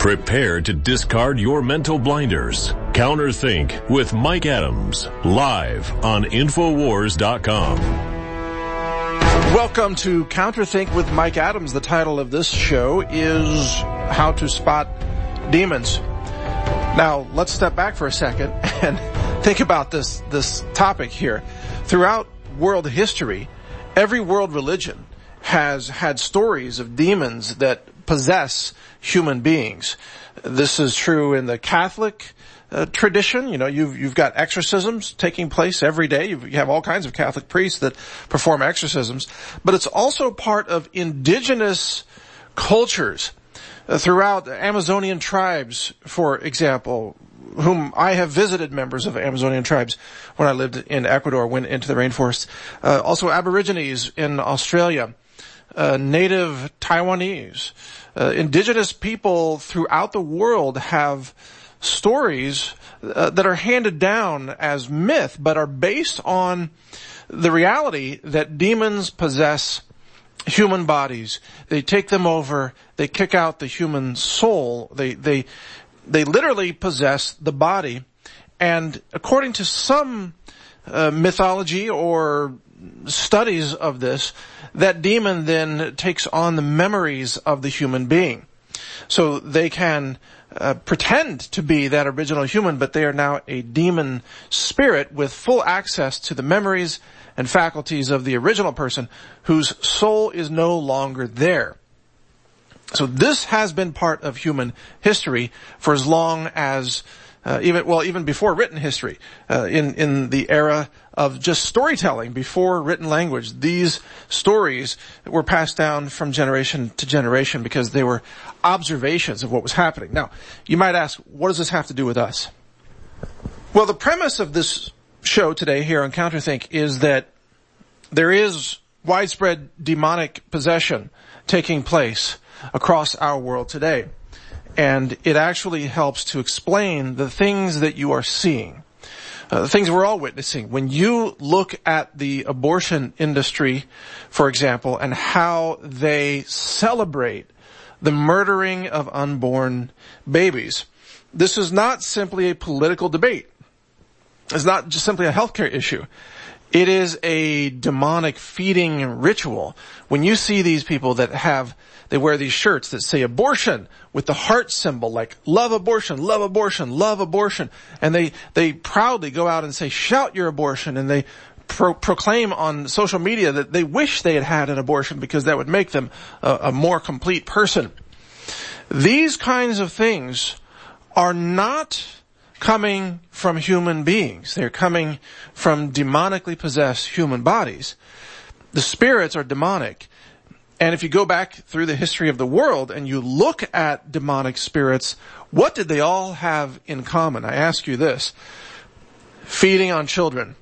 Prepare to discard your mental blinders. Counterthink with Mike Adams, live on Infowars.com. Welcome to Counterthink with Mike Adams. The title of this show is How to Spot Demons. Now, let's step back for a second and think about this topic here. Throughout world history, every world religion has had stories of demons that possess human beings. This is true in the Catholic tradition. You know, you've got exorcisms taking place every day. You have all kinds of Catholic priests that perform exorcisms. But it's also part of indigenous cultures throughout the Amazonian tribes, for example, whom I have visited members of Amazonian tribes when I lived in Ecuador, went into the rainforest. Also Aborigines in Australia, native Taiwanese, indigenous people throughout the world have stories that are handed down as myth, but are based on the reality that demons possess human bodies. They take them over, they kick out the human soul, they literally possess the body. And according to some mythology or studies of this, that demon then takes on the memories of the human being. So they can pretend to be that original human, but they are now a demon spirit with full access to the memories and faculties of the original person whose soul is no longer there. So this has been part of human history for as long as even before written history, in the era of just storytelling before written language. These stories were passed down from generation to generation because they were observations of what was happening. Now, you might ask, what does this have to do with us? Well, the premise of this show today here on Counterthink is that there is widespread demonic possession taking place across our world today. And it actually helps to explain the things that you are seeing, the things we're all witnessing. When you look at the abortion industry, for example, and how they celebrate the murdering of unborn babies, this is not simply a political debate. It's not just simply a healthcare issue. It is a demonic feeding ritual. When you see these people they wear these shirts that say abortion with the heart symbol, like love abortion, love abortion, love abortion. And they proudly go out and say, shout your abortion. And they proclaim on social media that they wish they had had an abortion because that would make them a more complete person. These kinds of things are not coming from human beings. They're coming from demonically possessed human bodies. The spirits are demonic. And if you go back through the history of the world and you look at demonic spirits, what did they all have in common? I ask you this. Feeding on children.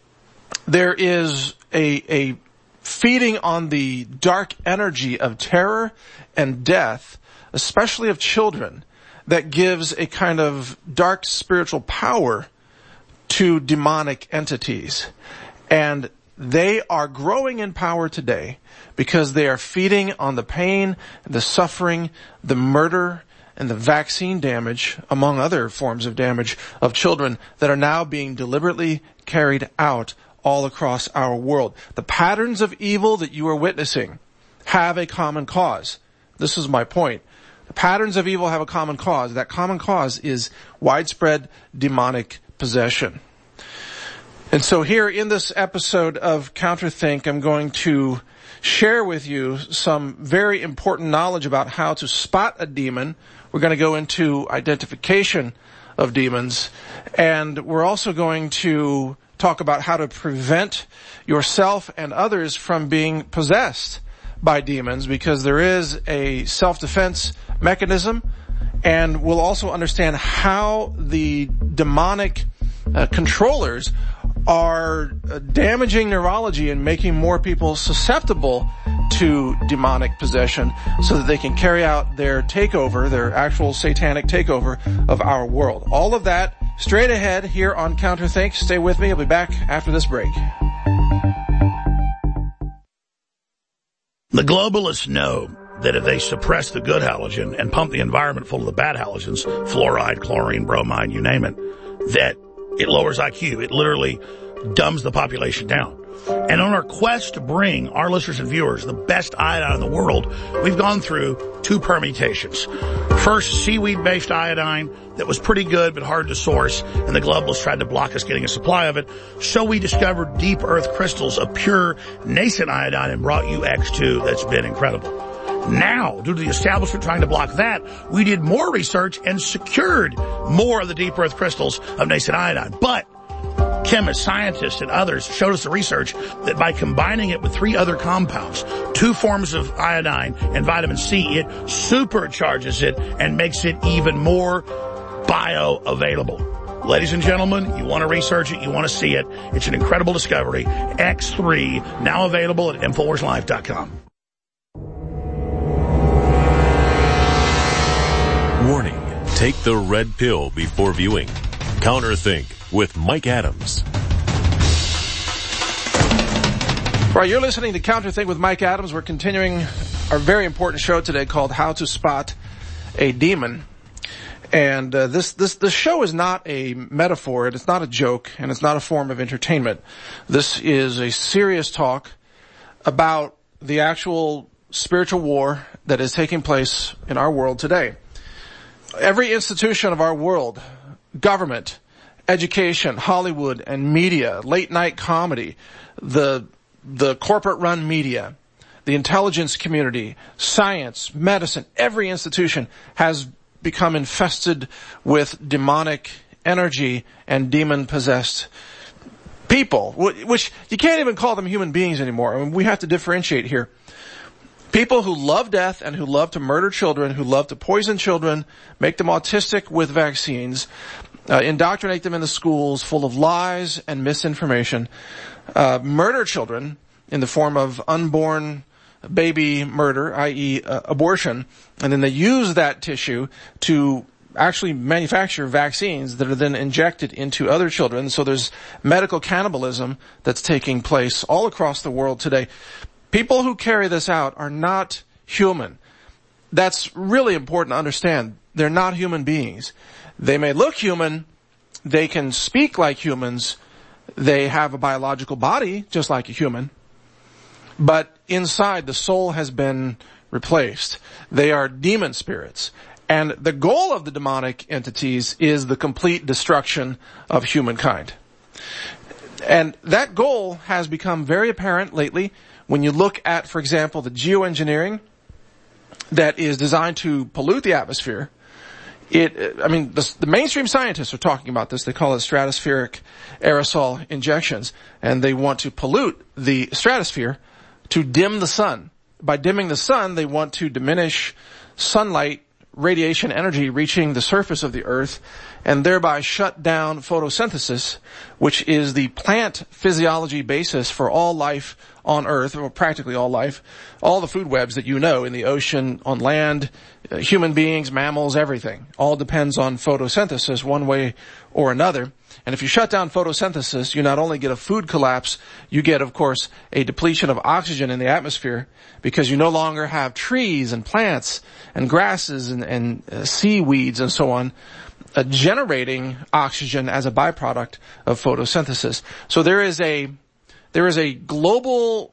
There is a feeding on the dark energy of terror and death, especially of children, that gives a kind of dark spiritual power to demonic entities. And they are growing in power today because they are feeding on the pain, the suffering, the murder, and the vaccine damage, among other forms of damage of children that are now being deliberately carried out all across our world. The patterns of evil that you are witnessing have a common cause. This is my point. The patterns of evil have a common cause. That common cause is widespread demonic possession. And so here in this episode of Counterthink, I'm going to share with you some very important knowledge about how to spot a demon. We're going to go into identification of demons. And we're also going to talk about how to prevent yourself and others from being possessed by demons, because there is a self-defense mechanism. And we'll also understand how the demonic controllers are damaging neurology and making more people susceptible to demonic possession so that they can carry out their takeover, their actual satanic takeover of our world. All of that straight ahead here on Counterthink. Stay with me. I'll be back after this break. The globalists know that if they suppress the good halogen and pump the environment full of the bad halogens, fluoride, chlorine, bromide, you name it, that it lowers IQ. It literally dumbs the population down. And on our quest to bring our listeners and viewers the best iodine in the world, we've gone through 2 permutations. First, seaweed-based iodine that was pretty good but hard to source, and the globalists tried to block us getting a supply of it. So we discovered deep earth crystals of pure nascent iodine and brought you X2 that's been incredible. Now, due to the establishment trying to block that, we did more research and secured more of the deep earth crystals of nascent iodine. But chemists, scientists, and others showed us the research that by combining it with 3 other compounds, 2 forms of iodine and vitamin C, it supercharges it and makes it even more bioavailable. Ladies and gentlemen, you want to research it, you want to see it. It's an incredible discovery. X3, now available at InfoWarsLife.com. Warning, take the red pill before viewing. Counterthink with Mike Adams. Right, you're listening to Counterthink with Mike Adams. We're continuing our very important show today called How to Spot a Demon. And this show is not a metaphor, it's not a joke, and it's not a form of entertainment. This is a serious talk about the actual spiritual war that is taking place in our world today. Every institution of our world, government, education, Hollywood, and media, late night comedy, the corporate run media, the intelligence community, science, medicine, every institution has become infested with demonic energy and demon possessed people, which you can't even call them human beings anymore. I mean, we have to differentiate here. People who love death and who love to murder children, who love to poison children, make them autistic with vaccines, indoctrinate them in the schools full of lies and misinformation, murder children in the form of unborn baby murder, i.e. abortion, and then they use that tissue to actually manufacture vaccines that are then injected into other children. So there's medical cannibalism that's taking place all across the world today. People who carry this out are not human. That's really important to understand. They're not human beings. They may look human. They can speak like humans. They have a biological body just like a human. But inside, the soul has been replaced. They are demon spirits. And the goal of the demonic entities is the complete destruction of humankind. And that goal has become very apparent lately when you look at, for example, the geoengineering that is designed to pollute the atmosphere. The mainstream scientists are talking about this. They call it stratospheric aerosol injections, and they want to pollute the stratosphere to dim the sun. By dimming the sun, they want to diminish sunlight radiation energy reaching the surface of the earth and thereby shut down photosynthesis, which is the plant physiology basis for all life on earth, or practically all life, all the food webs that you know in the ocean, on land, human beings, mammals, everything. All depends on photosynthesis one way or another. And if you shut down photosynthesis, you not only get a food collapse, you get, of course, a depletion of oxygen in the atmosphere because you no longer have trees and plants and grasses and seaweeds and so on generating oxygen as a byproduct of photosynthesis. So there is a global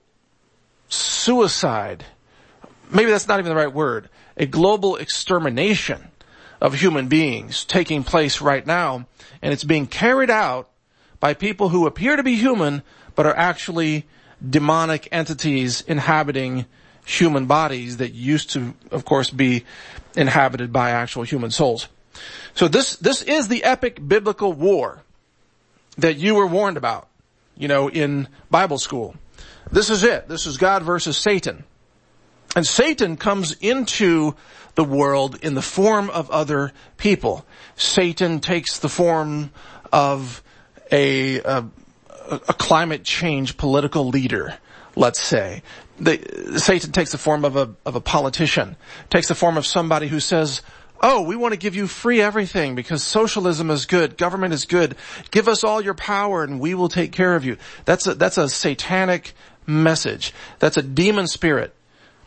suicide. Maybe that's not even the right word. A global extermination of human beings taking place right now, and it's being carried out by people who appear to be human but are actually demonic entities inhabiting human bodies that used to, of course, be inhabited by actual human souls. So this is the epic biblical war that you were warned about, in Bible school. This is it. This is God versus Satan. And Satan comes into the world in the form of other people. Satan takes the form of a climate change political leader, let's say. Satan takes the form of a politician, takes the form of somebody who says, oh, we want to give you free everything because socialism is good, government is good. Give us all your power and we will take care of you. That's a satanic message. That's a demon spirit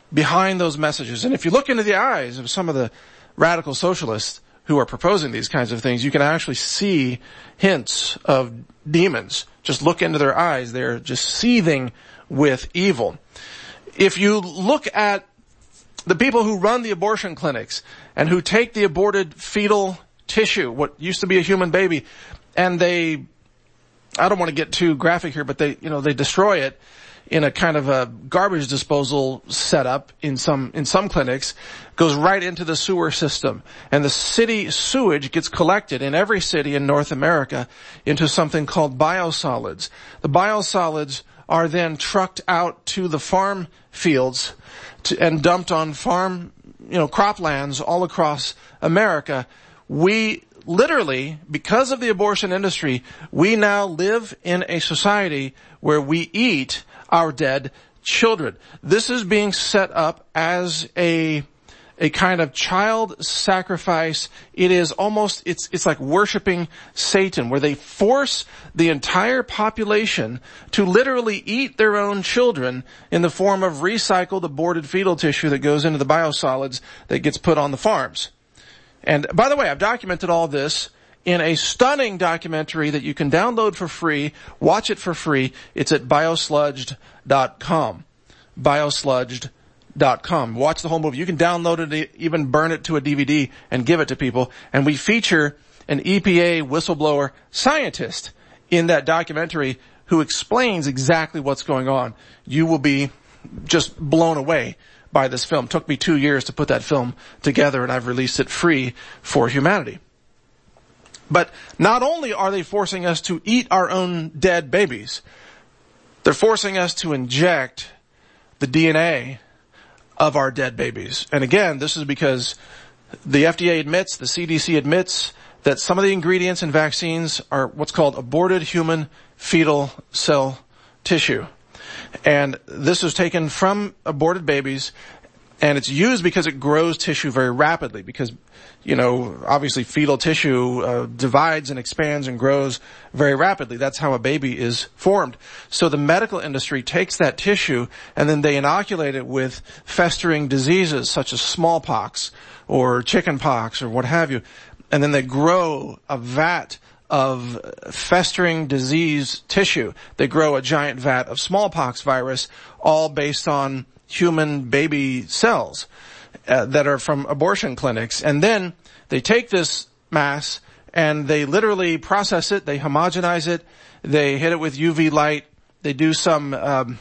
behind those messages. And if you look into the eyes of some of the radical socialists who are proposing these kinds of things, you can actually see hints of demons. Just look into their eyes. They're just seething with evil. If you look at the people who run the abortion clinics and who take the aborted fetal tissue, what used to be a human baby, and I don't want to get too graphic here, but they destroy it in a kind of a garbage disposal setup in some clinics, goes right into the sewer system. And the city sewage gets collected in every city in North America into something called biosolids. The biosolids are then trucked out to the farm fields and dumped on farm, croplands all across America. We literally, because of the abortion industry, we now live in a society where we eat our dead children. This is being set up as a kind of child sacrifice. It is almost, it's like worshiping Satan, where they force the entire population to literally eat their own children in the form of recycled aborted fetal tissue that goes into the biosolids that gets put on the farms. And by the way, I've documented all this in a stunning documentary that you can download for free, watch it for free. It's at biosludged.com. Biosludged.com. Watch the whole movie. You can download it, even burn it to a DVD and give it to people. And we feature an EPA whistleblower scientist in that documentary who explains exactly what's going on. You will be just blown away by this film. It took me 2 years to put that film together, and I've released it free for humanity. But not only are they forcing us to eat our own dead babies, they're forcing us to inject the DNA of our dead babies. And again, this is because the FDA admits, the CDC admits, that some of the ingredients in vaccines are what's called aborted human fetal cell tissue. And this is taken from aborted babies, and it's used because it grows tissue very rapidly, because, obviously fetal tissue divides and expands and grows very rapidly. That's how a baby is formed. So the medical industry takes that tissue and then they inoculate it with festering diseases such as smallpox or chickenpox or what have you. And then they grow a vat of festering disease tissue. They grow a giant vat of smallpox virus, all based on human baby cells that are from abortion clinics. And then they take this mass and they literally process it, they homogenize it, they hit it with UV light, they do some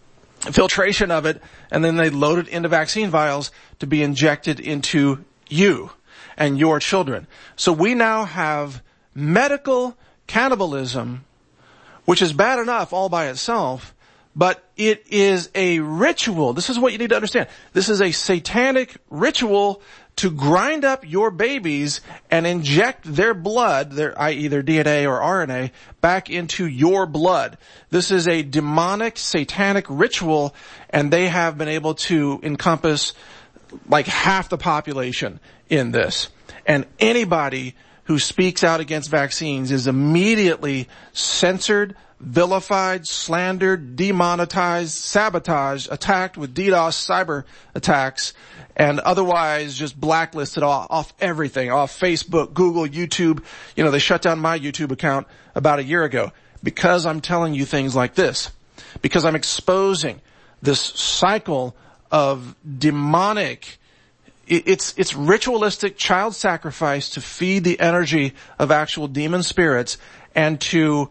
filtration of it, and then they load it into vaccine vials to be injected into you and your children. So we now have medical cannibalism, which is bad enough all by itself, but it is a ritual. This is what you need to understand. This is a satanic ritual to grind up your babies and inject their blood, i.e. their DNA or RNA, back into your blood. This is a demonic, satanic ritual, and they have been able to encompass like half the population in this. And anybody who speaks out against vaccines is immediately censored, vilified, slandered, demonetized, sabotaged, attacked with DDoS cyber attacks, and otherwise just blacklisted off everything, off Facebook, Google, YouTube. They shut down my YouTube account about a year ago because I'm telling you things like this, because I'm exposing this cycle of demonic, it's ritualistic child sacrifice to feed the energy of actual demon spirits and to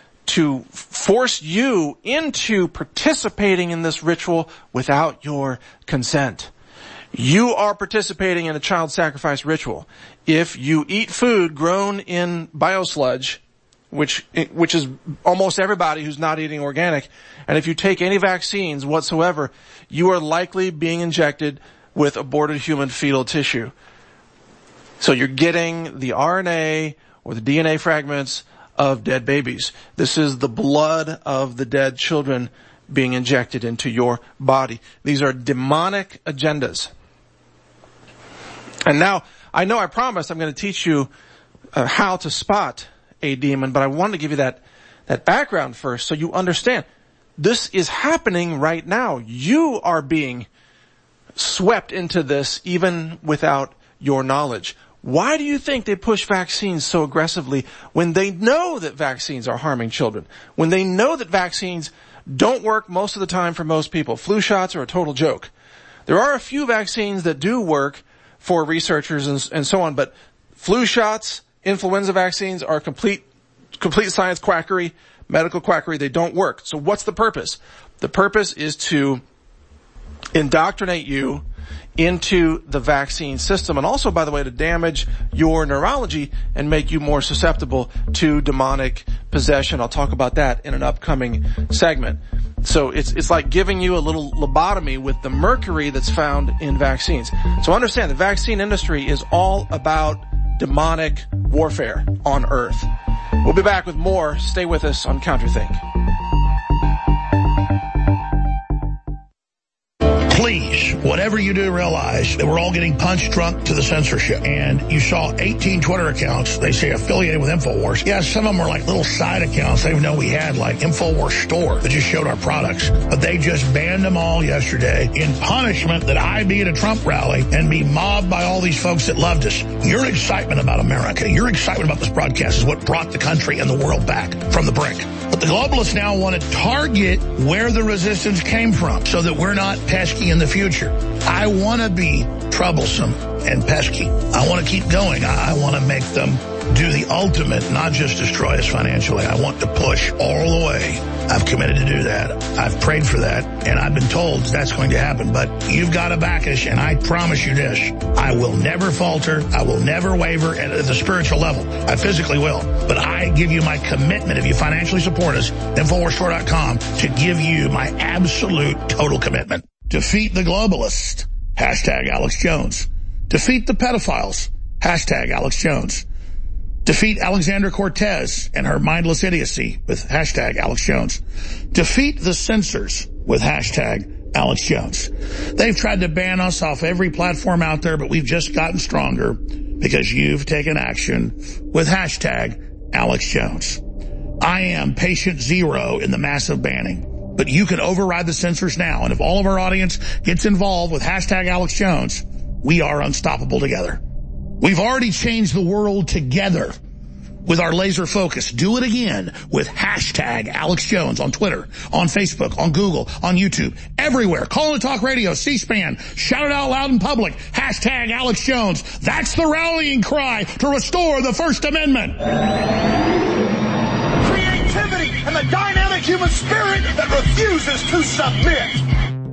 force you into participating in this ritual without your consent. You are participating in a child sacrifice ritual. If you eat food grown in biosludge, which is almost everybody who's not eating organic, and if you take any vaccines whatsoever, you are likely being injected with aborted human fetal tissue. So you're getting the RNA or the DNA fragments of dead babies. This is the blood of the dead children being injected into your body. These are demonic agendas. And now, I know I promised I'm going to teach you how to spot a demon, but I wanted to give you that background first so you understand. This is happening right now. You are being swept into this even without your knowledge. Why do you think they push vaccines so aggressively when they know that vaccines are harming children? When they know that vaccines don't work most of the time for most people? Flu shots are a total joke. There are a few vaccines that do work for researchers and so on, but flu shots, influenza vaccines are complete science quackery, medical quackery. They don't work. So what's the purpose? The purpose is to indoctrinate you into the vaccine system, and also, by the way, to damage your neurology and make you more susceptible to demonic possession. I'll talk about that in an upcoming segment. So it's like giving you a little lobotomy with the mercury that's found in vaccines. So understand the vaccine industry is all about demonic warfare on Earth. We'll be back with more. Stay with us on CounterThink. Please, whatever you do, realize that we're all getting punch drunk to the censorship. And you saw 18 Twitter accounts, they say affiliated with InfoWars. Yeah, some of them were like little side accounts they didn't know we had, like InfoWars Store, that just showed our products. But they just banned them all yesterday in punishment that I be at a Trump rally and be mobbed by all these folks that loved us. Your excitement about America, your excitement about this broadcast is what brought the country and the world back from the brink. But the globalists now want to target where the resistance came from so that we're not pesky in the future. I want to be troublesome and pesky. I want to keep going. I want to make them do the ultimate, not just destroy us financially. I want to push all the way. I've committed to do that. I've prayed for that, and I've been told that's going to happen. But you've got to back us, and I promise you this. I will never falter. I will never waver at the spiritual level. I physically will. But I give you my commitment, if you financially support us, InfoWarsStore.com, to give you my absolute total commitment. Defeat the globalists. Hashtag Alex Jones. Defeat the pedophiles. Hashtag Alex Jones. Defeat Alexandra Cortez and her mindless idiocy with hashtag Alex Jones. Defeat the censors with hashtag Alex Jones. They've tried to ban us off every platform out there, but we've just gotten stronger because you've taken action with hashtag Alex Jones. I am patient zero in the massive banning, but you can override the censors now. And if all of our audience gets involved with hashtag Alex Jones, we are unstoppable together. We've already changed the world together with our laser focus. Do it again with hashtag Alex Jones on Twitter, on Facebook, on Google, on YouTube, everywhere. Call and Talk Radio, C-SPAN. Shout it out loud in public. Hashtag Alex Jones. That's the rallying cry to restore the First Amendment. Creativity and the dynamic human spirit that refuses to submit.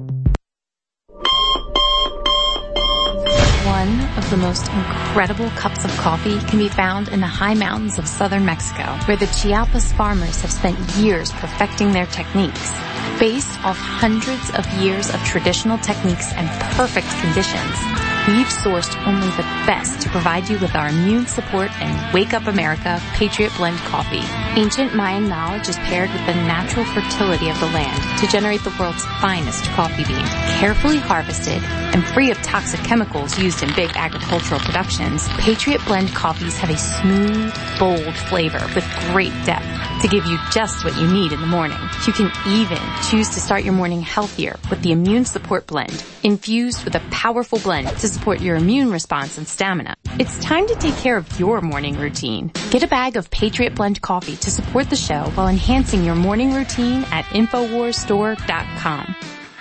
One of the most incredible cups of coffee can be found in the high mountains of southern Mexico, where the Chiapas farmers have spent years perfecting their techniques. Based off hundreds of years of traditional techniques and perfect conditions, we've sourced only the best to provide you with our immune support and Wake Up America Patriot Blend coffee. Ancient Mayan knowledge is paired with the natural fertility of the land to generate the world's finest coffee bean. Carefully harvested and free of toxic chemicals used in big agricultural productions, Patriot Blend coffees have a smooth, bold flavor with great depth to give you just what you need in the morning. You can even choose to start your morning healthier with the Immune Support Blend, infused with a powerful blend to support your immune response and stamina. It's time to take care of your morning routine. Get a bag of Patriot Blend coffee to support the show while enhancing your morning routine at InfoWarsStore.com.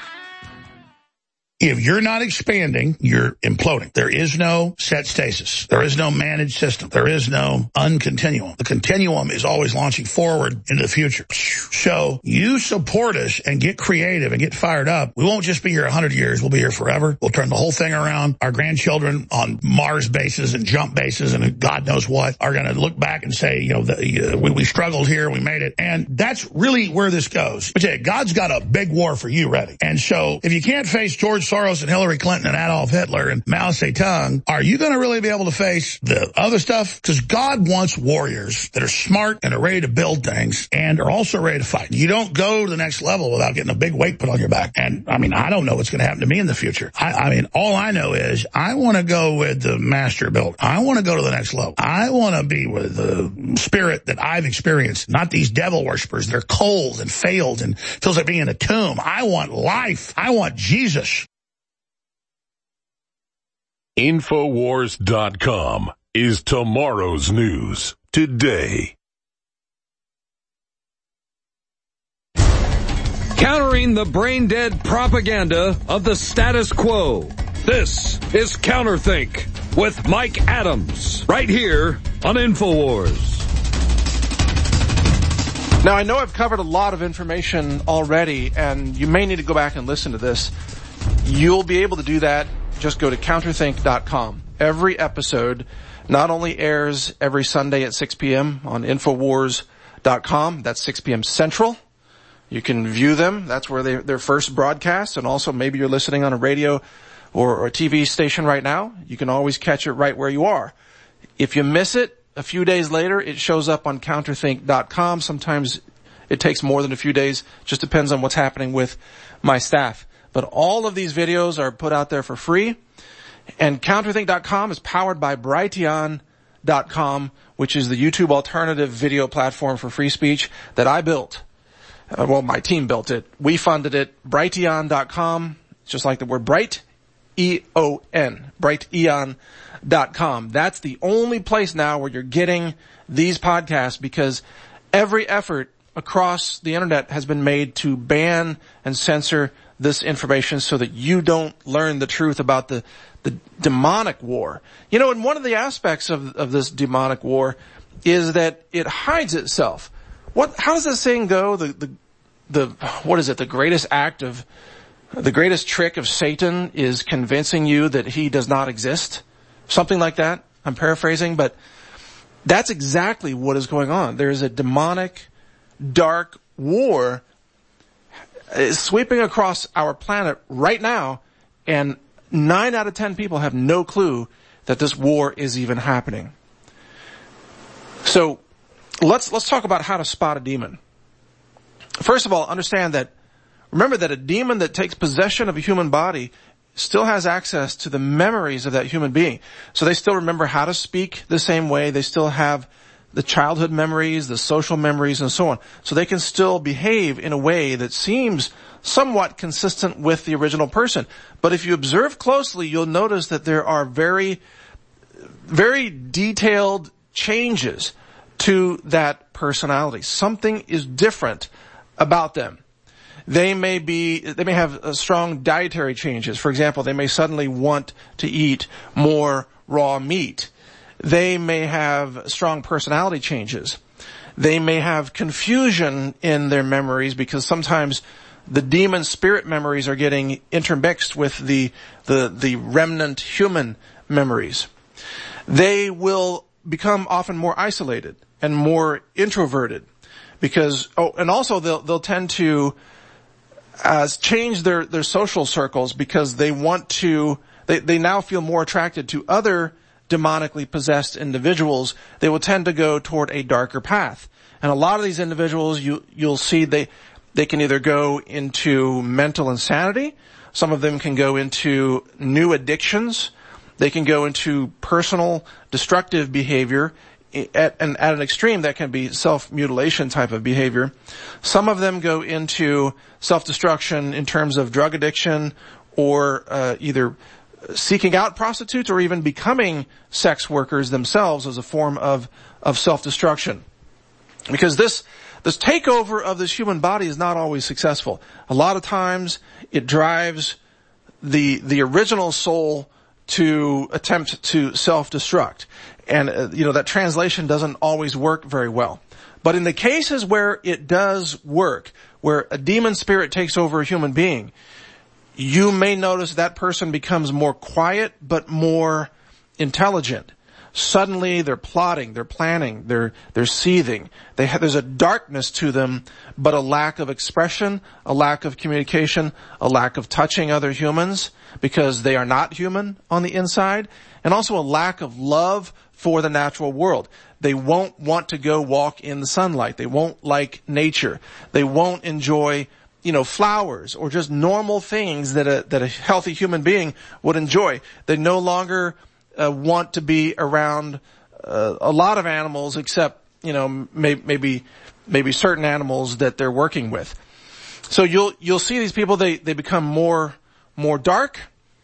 If you're not expanding, you're imploding. There is no set stasis. There is no managed system. There is no uncontinuum. The continuum is always launching forward into the future. So you support us and get creative and get fired up. We won't just be here 100 years. We'll be here forever. We'll turn the whole thing around. Our grandchildren on Mars bases and jump bases and God knows what are going to look back and say, you know, we struggled here, we made it. And that's really where this goes. But yeah, God's got a big war for you ready. And so if you can't face George Soros and Hillary Clinton and Adolf Hitler and Mao Zedong, are you going to really be able to face the other stuff? Because God wants warriors that are smart and are ready to build things and are also ready to fight. You don't go to the next level without getting a big weight put on your back. And I mean, I don't know what's going to happen to me in the future. I mean, all I know is I want to go with the master build. I want to go to the next level. I want to be with the spirit that I've experienced, not these devil worshipers that are cold and failed and feels like being in a tomb. I want life. I want Jesus. Infowars.com is tomorrow's news today. Countering the brain-dead propaganda of the status quo. This is Counterthink with Mike Adams, right here on Infowars. Now, I know I've covered a lot of information already, and you may need to go back and listen to this. You'll be able to do that. Just go to counterthink.com. Every episode not only airs every Sunday at 6 p.m. on Infowars.com. That's 6 p.m. Central. You can view them. That's where they're first broadcast. And also maybe you're listening on a radio or a TV station right now. You can always catch it right where you are. If you miss it, a few days later, it shows up on counterthink.com. Sometimes it takes more than a few days. Just depends on what's happening with my staff. But all of these videos are put out there for free. And counterthink.com is powered by Brighteon.com, which is the YouTube alternative video platform for free speech that I built. My team built it. We funded it. Brighteon.com, just like the word bright, E-O-N, Brighteon.com. That's the only place now where you're getting these podcasts, because every effort across the internet has been made to ban and censor this information so that you don't learn the truth about the demonic war. You know, and one of the aspects of this demonic war is that it hides itself. How does this saying go? What is it? The greatest trick of Satan is convincing you that he does not exist. Something like that. I'm paraphrasing, but that's exactly what is going on. There is a demonic, dark war sweeping across our planet right now, and 9 out of 10 people have no clue that this war is even happening. So let's talk about how to spot a demon. First of all, remember that a demon that takes possession of a human body still has access to the memories of that human being. So they still remember how to speak the same way. They still have the childhood memories, the social memories, and so on. So they can still behave in a way that seems somewhat consistent with the original person. But if you observe closely, you'll notice that there are very, very detailed changes to that personality. Something is different about them. They may have strong dietary changes. For example, they may suddenly want to eat more raw meat. They may have strong personality changes. They may have confusion in their memories, because sometimes the demon spirit memories are getting intermixed with the remnant human memories. They will become often more isolated and more introverted, because and also they'll tend to change their social circles, because they now feel more attracted to other demonically possessed individuals. They will tend to go toward a darker path. And a lot of these individuals, you'll see they can either go into mental insanity. Some of them can go into new addictions. They can go into personal destructive behavior at an extreme that can be self-mutilation type of behavior. Some of them go into self-destruction in terms of drug addiction, or either seeking out prostitutes or even becoming sex workers themselves as a form of self-destruction. Because this takeover of this human body is not always successful. A lot of times it drives the original soul to attempt to self-destruct. And, that translation doesn't always work very well. But in the cases where it does work, where a demon spirit takes over a human being, you may notice that person becomes more quiet but more intelligent. Suddenly they're plotting, they're planning, they're seething. There's a darkness to them, but a lack of expression, a lack of communication, a lack of touching other humans, because they are not human on the inside, and also a lack of love for the natural world. They won't want to go walk in the sunlight. They won't like nature. They won't enjoy flowers or just normal things that a healthy human being would enjoy. They no longer want to be around a lot of animals, except maybe certain animals that they're working with. So you'll see these people, they become more dark.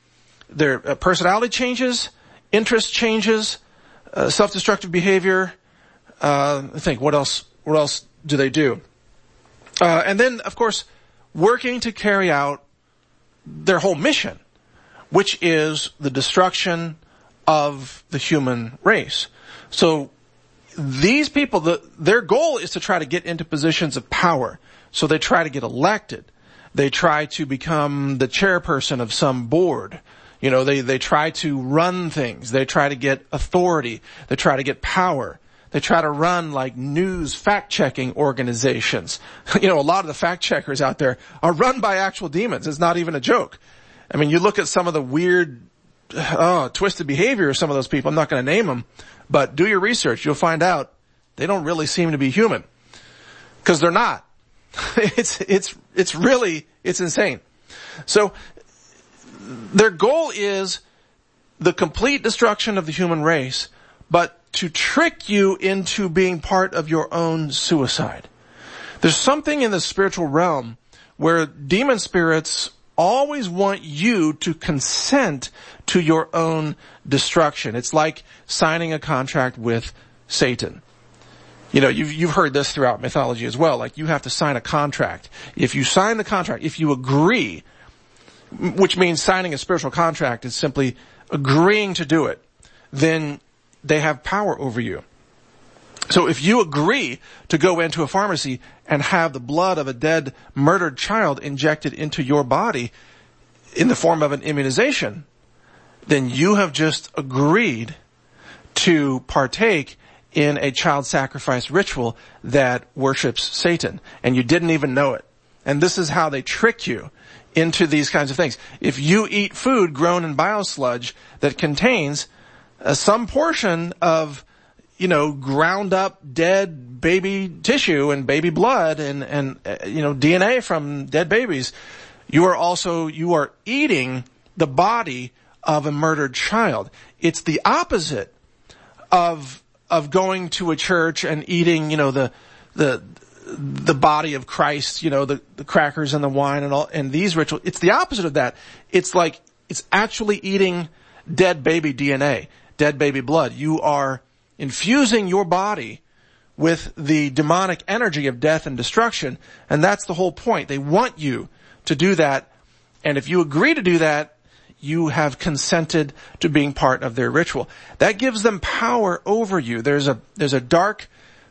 their personality changes, interest changes, self-destructive behavior. I think, what else do they do? And then, of course, working to carry out their whole mission, which is the destruction of the human race. So these people, their goal is to try to get into positions of power. So they try to get elected. They try to become the chairperson of some board. You know, they try to run things. They try to get authority. They try to get power. They try to run like news fact-checking organizations. You know, a lot of the fact-checkers out there are run by actual demons. It's not even a joke. I mean, you look at some of the weird, twisted behavior of some of those people. I'm not going to name them, but do your research. You'll find out they don't really seem to be human. Because they're not. It's insane. So, their goal is the complete destruction of the human race, but to trick you into being part of your own suicide. There's something in the spiritual realm where demon spirits always want you to consent to your own destruction. It's like signing a contract with Satan. You know, you've heard this throughout mythology as well. Like, you have to sign a contract. If you sign the contract, if you agree, which means signing a spiritual contract is simply agreeing to do it, then they have power over you. So if you agree to go into a pharmacy and have the blood of a dead, murdered child injected into your body in the form of an immunization, then you have just agreed to partake in a child sacrifice ritual that worships Satan, and you didn't even know it. And this is how they trick you into these kinds of things. If you eat food grown in biosludge that contains some portion of, ground up dead baby tissue and baby blood and DNA from dead babies, you are eating the body of a murdered child. It's the opposite of going to a church and eating, the body of Christ, the crackers and the wine and all, and these rituals. It's the opposite of that. It's like, it's actually eating dead baby DNA, dead baby blood. You are infusing your body with the demonic energy of death and destruction, and that's the whole point. They want you to do that, and if you agree to do that, you have consented to being part of their ritual. That gives them power over you. There's a dark,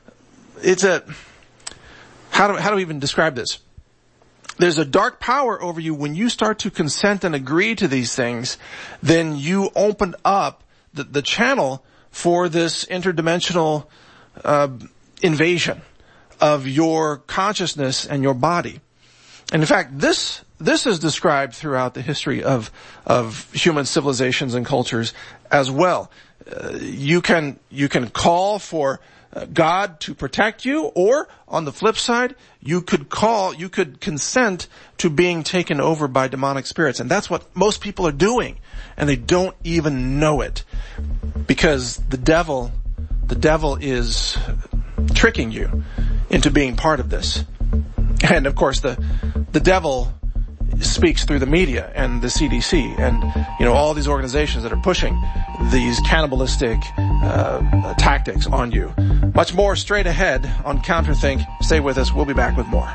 how do we even describe this? There's a dark power over you when you start to consent and agree to these things. Then you open up the channel for this interdimensional invasion of your consciousness and your body. And in fact, this is described throughout the history of human civilizations and cultures as well. You can call for God to protect you, or on the flip side, you could consent to being taken over by demonic spirits. And that's what most people are doing, and they don't even know it, because the devil is tricking you into being part of this. And of course, the devil speaks through the media and the CDC and, all these organizations that are pushing these cannibalistic tactics on you. Much more straight ahead on Counterthink. Stay with us. We'll be back with more.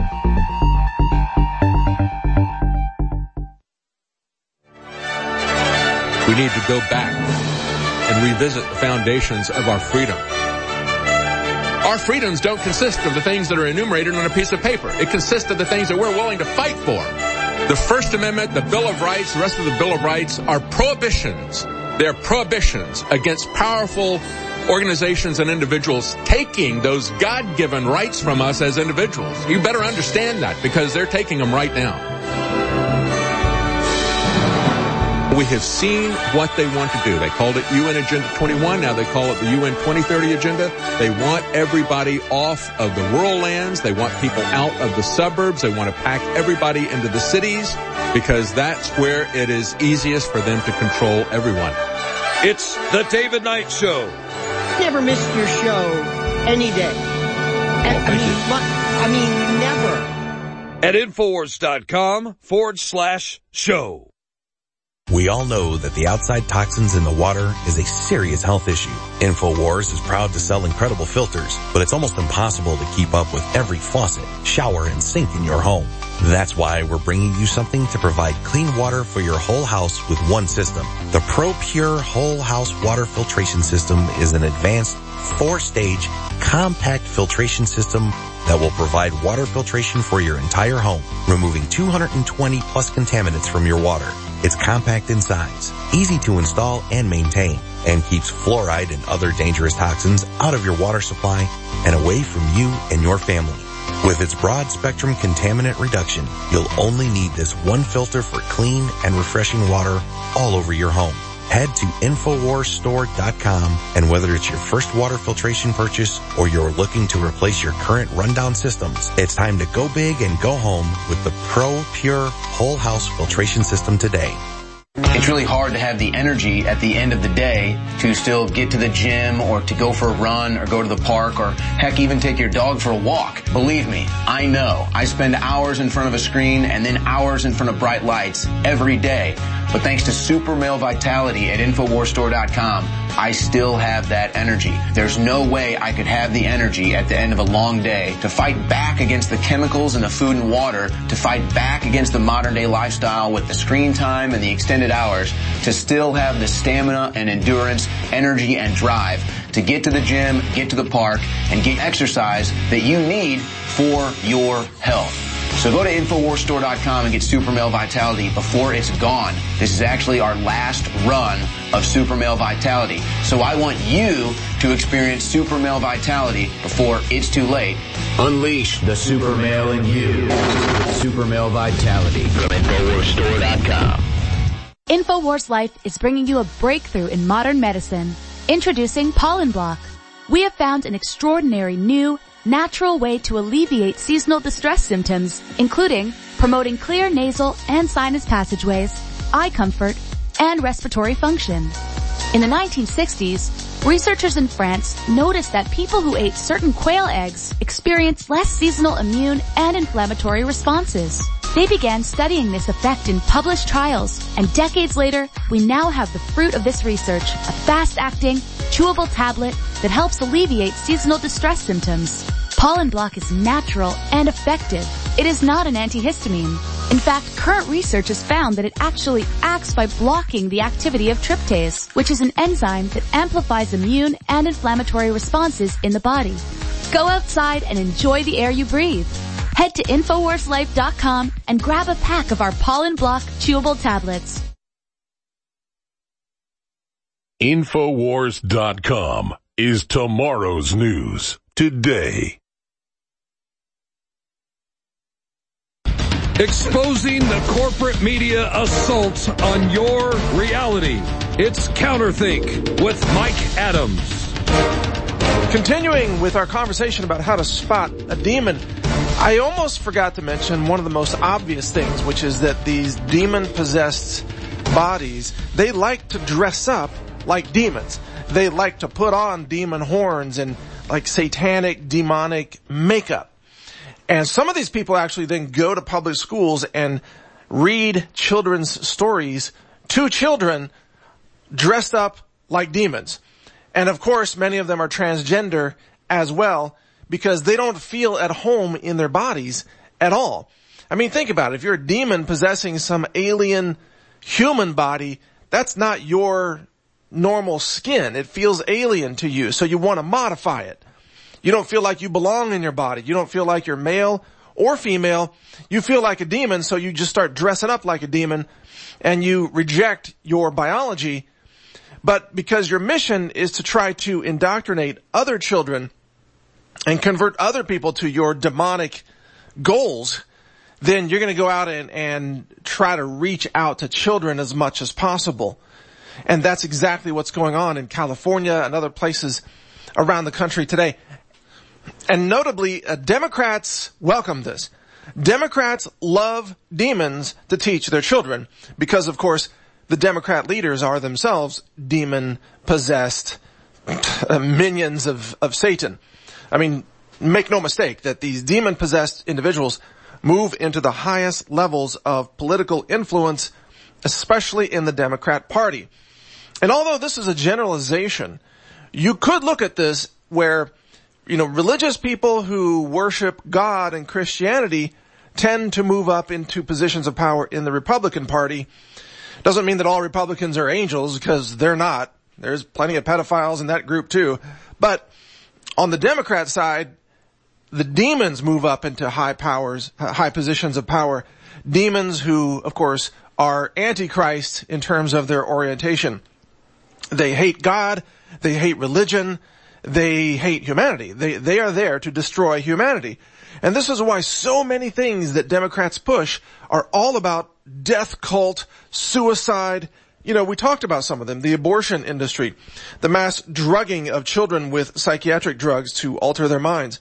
We need to go back and revisit the foundations of our freedom. Our freedoms don't consist of the things that are enumerated on a piece of paper. It consists of the things that we're willing to fight for. The First Amendment, the Bill of Rights, the rest of the Bill of Rights are prohibitions. They're prohibitions against powerful organizations and individuals taking those God-given rights from us as individuals. You better understand that, because they're taking them right now. We have seen what they want to do. They called it UN Agenda 21. Now they call it the UN 2030 Agenda. They want everybody off of the rural lands. They want people out of the suburbs. They want to pack everybody into the cities, because that's where it is easiest for them to control everyone. It's the David Knight Show. Never missed your show any day. Never. At Infowars.com/show. We all know that the outside toxins in the water is a serious health issue. InfoWars is proud to sell incredible filters, but it's almost impossible to keep up with every faucet, shower, and sink in your home. That's why we're bringing you something to provide clean water for your whole house with one system. The ProPure Whole House Water Filtration System is an advanced 4-stage compact filtration system that will provide water filtration for your entire home, removing 220 plus contaminants from your water. It's compact in size, easy to install and maintain, and keeps fluoride and other dangerous toxins out of your water supply and away from you and your family. With its broad spectrum contaminant reduction, you'll only need this one filter for clean and refreshing water all over your home. Head to InfoWarsStore.com, and whether it's your first water filtration purchase or you're looking to replace your current rundown systems, it's time to go big and go home with the ProPure Whole House Filtration System today. It's really hard to have the energy at the end of the day to still get to the gym or to go for a run or go to the park or heck even take your dog for a walk. Believe me, I know. I spend hours in front of a screen and then hours in front of bright lights every day. But thanks to Super Male Vitality at InfoWarsStore.com, I still have that energy. There's no way I could have the energy at the end of a long day to fight back against the chemicals in the food and water, to fight back against the modern day lifestyle with the screen time and the extended hours, to still have the stamina and endurance, energy and drive to get to the gym, get to the park, and get exercise that you need for your health. So go to InfoWarsStore.com and get Super Male Vitality before it's gone. This is actually our last run of Super Male Vitality. So I want you to experience Super Male Vitality before it's too late. Unleash the Super Male in you. Super Male Vitality from InfoWarsStore.com. InfoWars Life is bringing you a breakthrough in modern medicine. Introducing Pollen Block. We have found an extraordinary new, natural way to alleviate seasonal distress symptoms, including promoting clear nasal and sinus passageways, eye comfort, and respiratory function. In the 1960s, researchers in France noticed that people who ate certain quail eggs experienced less seasonal immune and inflammatory responses. They began studying this effect in published trials, and decades later, we now have the fruit of this research, a fast-acting, chewable tablet that helps alleviate seasonal distress symptoms. Pollen Block is natural and effective. It is not an antihistamine. In fact, current research has found that it actually acts by blocking the activity of tryptase, which is an enzyme that amplifies immune and inflammatory responses in the body. Go outside and enjoy the air you breathe. Head to InfoWarsLife.com and grab a pack of our Pollen Block chewable tablets. InfoWars.com is tomorrow's news today. Exposing the corporate media assault on your reality. It's Counterthink with Mike Adams. Continuing with our conversation about how to spot a demon, I almost forgot to mention one of the most obvious things, which is that these demon-possessed bodies, they like to dress up like demons. They like to put on demon horns and like satanic, demonic makeup. And some of these people actually then go to public schools and read children's stories to children dressed up like demons. And of course, many of them are transgender as well, because they don't feel at home in their bodies at all. I mean, think about it. If you're a demon possessing some alien human body, that's not your normal skin. It feels alien to you, so you want to modify it. You don't feel like you belong in your body. You don't feel like you're male or female. You feel like a demon, so you just start dressing up like a demon, and you reject your biology. But because your mission is to try to indoctrinate other children and convert other people to your demonic goals, then you're going to go out and try to reach out to children as much as possible. And that's exactly what's going on in California and other places around the country today. And notably, Democrats welcome this. Democrats love demons to teach their children because, of course, the Democrat leaders are themselves demon-possessed minions of Satan. I mean, make no mistake that these demon-possessed individuals move into the highest levels of political influence especially in the Democrat Party. And although this is a generalization, you could look at this where, religious people who worship God and Christianity tend to move up into positions of power in the Republican Party. Doesn't mean that all Republicans are angels, because they're not. There's plenty of pedophiles in that group too. But on the Democrat side, the demons move up into high positions of power. Demons who, of course, are antichrist in terms of their orientation. They hate God, they hate religion, they hate humanity. They are there to destroy humanity. And this is why so many things that Democrats push are all about death cult, suicide. We talked about some of them. The abortion industry, the mass drugging of children with psychiatric drugs to alter their minds,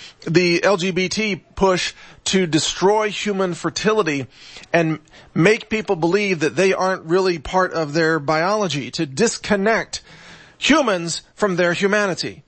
the LGBT push to destroy human fertility and make people believe that they aren't really part of their biology, to disconnect humans from their humanity.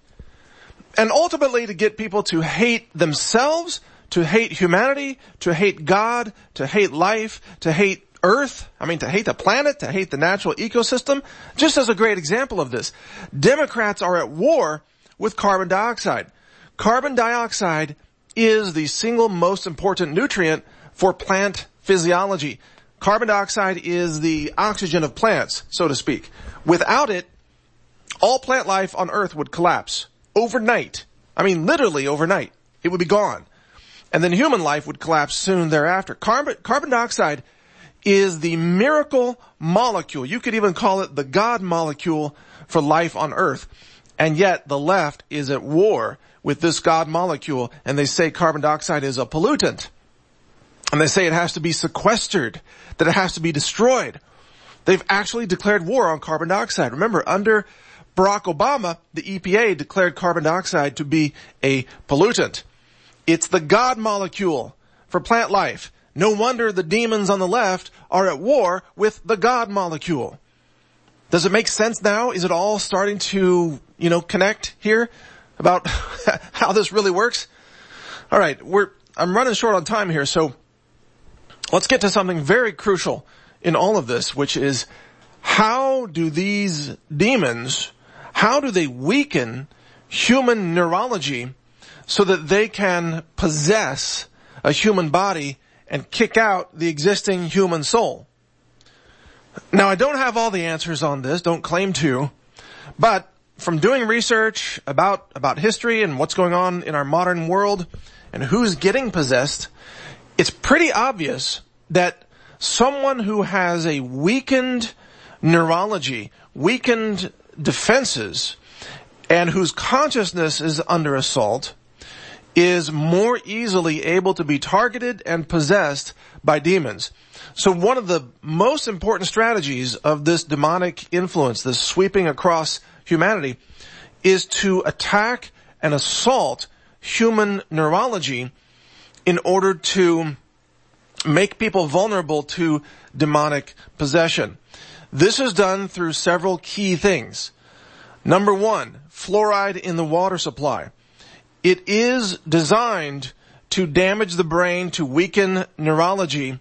And ultimately to get people to hate themselves, to hate humanity, to hate God, to hate life, to hate Earth, to hate the planet, to hate the natural ecosystem. Just as a great example of this, Democrats are at war with carbon dioxide. Carbon dioxide is the single most important nutrient for plant physiology. Carbon dioxide is the oxygen of plants, so to speak. Without it, all plant life on Earth would collapse overnight. Literally overnight. It would be gone. And then human life would collapse soon thereafter. Carbon dioxide is the miracle molecule. You could even call it the God molecule for life on Earth. And yet the left is at war with this God molecule, and they say carbon dioxide is a pollutant. And they say it has to be sequestered, that it has to be destroyed. They've actually declared war on carbon dioxide. Remember, under Barack Obama, the EPA declared carbon dioxide to be a pollutant. It's the God molecule for plant life. No wonder the demons on the left are at war with the God molecule. Does it make sense now? Is it all starting to, connect here about how this really works? All right, I'm running short on time here, so let's get to something very crucial in all of this, which is how do these demons, how do they weaken human neurology so that they can possess a human body and kick out the existing human soul? Now, I don't have all the answers on this, don't claim to, but from doing research about history and what's going on in our modern world and who's getting possessed, it's pretty obvious that someone who has a weakened neurology, weakened defenses, and whose consciousness is under assault is more easily able to be targeted and possessed by demons. So one of the most important strategies of this demonic influence, this sweeping across humanity, is to attack and assault human neurology in order to make people vulnerable to demonic possession. This is done through several key things. Number one, fluoride in the water supply. It is designed to damage the brain, to weaken neurology.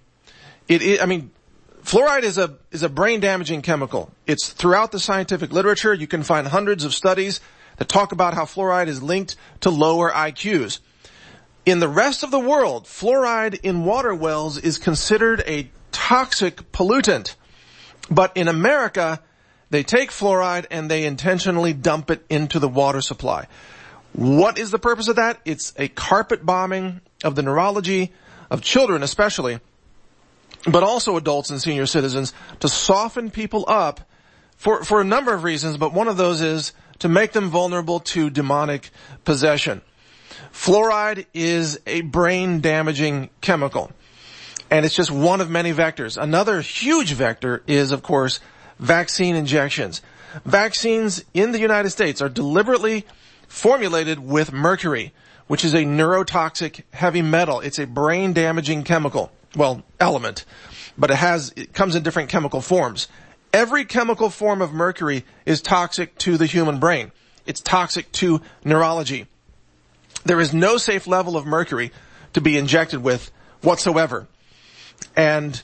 Fluoride is a brain damaging chemical. It's throughout the scientific literature. You can find hundreds of studies that talk about how fluoride is linked to lower IQs. In the rest of the world, fluoride in water wells is considered a toxic pollutant. But in America, they take fluoride and they intentionally dump it into the water supply. What is the purpose of that? It's a carpet bombing of the neurology of children especially, but also adults and senior citizens, to soften people up for a number of reasons, but one of those is to make them vulnerable to demonic possession. Fluoride is a brain-damaging chemical, and it's just one of many vectors. Another huge vector is, of course, vaccine injections. Vaccines in the United States are deliberately formulated with mercury, which is a neurotoxic heavy metal. It's a brain-damaging chemical. Well, element. But it comes in different chemical forms. Every chemical form of mercury is toxic to the human brain. It's toxic to neurology. There is no safe level of mercury to be injected with whatsoever. And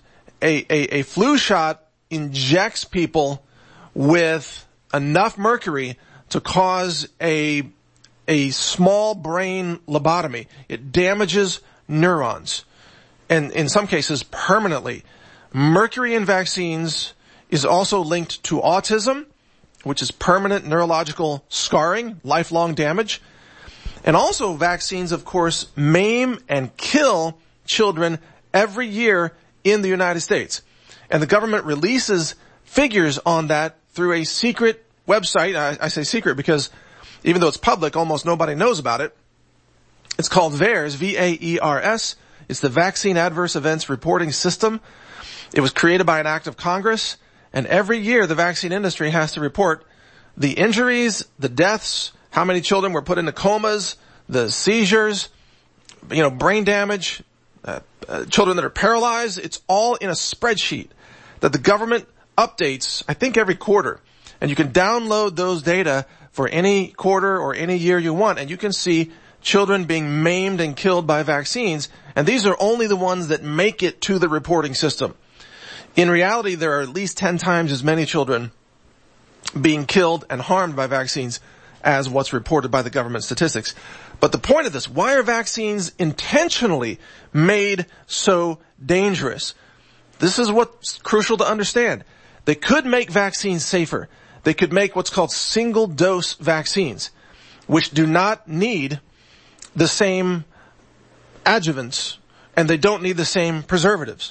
a flu shot injects people with enough mercury to cause a small brain lobotomy. It damages neurons, and in some cases permanently. Mercury in vaccines is also linked to autism, which is permanent neurological scarring, lifelong damage. And also vaccines, of course, maim and kill children every year in the United States. And the government releases figures on that through a secret website. I say secret because even though it's public, almost nobody knows about it. It's called VAERS, V-A-E-R-S. It's the Vaccine Adverse Events Reporting System. It was created by an act of Congress. And every year the vaccine industry has to report the injuries, the deaths, how many children were put into comas, the seizures, brain damage, children that are paralyzed. It's all in a spreadsheet that the government updates, I think, every quarter. And you can download those data for any quarter or any year you want, and you can see children being maimed and killed by vaccines. And these are only the ones that make it to the reporting system. In reality, there are at least 10 times as many children being killed and harmed by vaccines as what's reported by the government statistics. But the point of this, why are vaccines intentionally made so dangerous? This is what's crucial to understand. They could make vaccines safer. They could make what's called single-dose vaccines, which do not need the same adjuvants, and they don't need the same preservatives.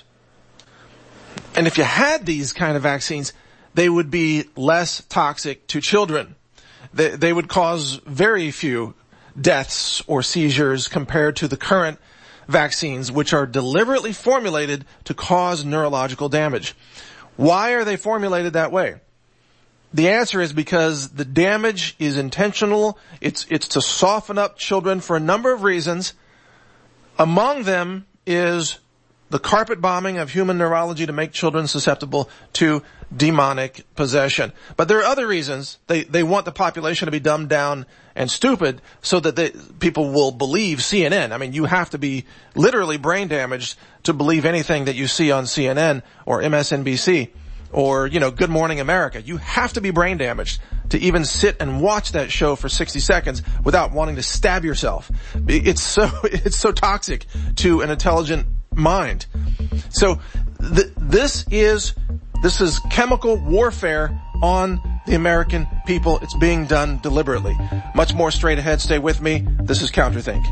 And if you had these kind of vaccines, they would be less toxic to children. They would cause very few deaths or seizures compared to the current vaccines, which are deliberately formulated to cause neurological damage. Why are they formulated that way? The answer is because the damage is intentional. It's to soften up children for a number of reasons. Among them is the carpet bombing of human neurology to make children susceptible to demonic possession. But there are other reasons. They want the population to be dumbed down and stupid so that people will believe CNN. I mean, you have to be literally brain damaged to believe anything that you see on CNN or MSNBC or, Good Morning America. You have to be brain damaged to even sit and watch that show for 60 seconds without wanting to stab yourself. It's so toxic to an intelligent mind. So this is chemical warfare on the American people. It's being done deliberately. Much more straight ahead. Stay with me. This is CounterThink.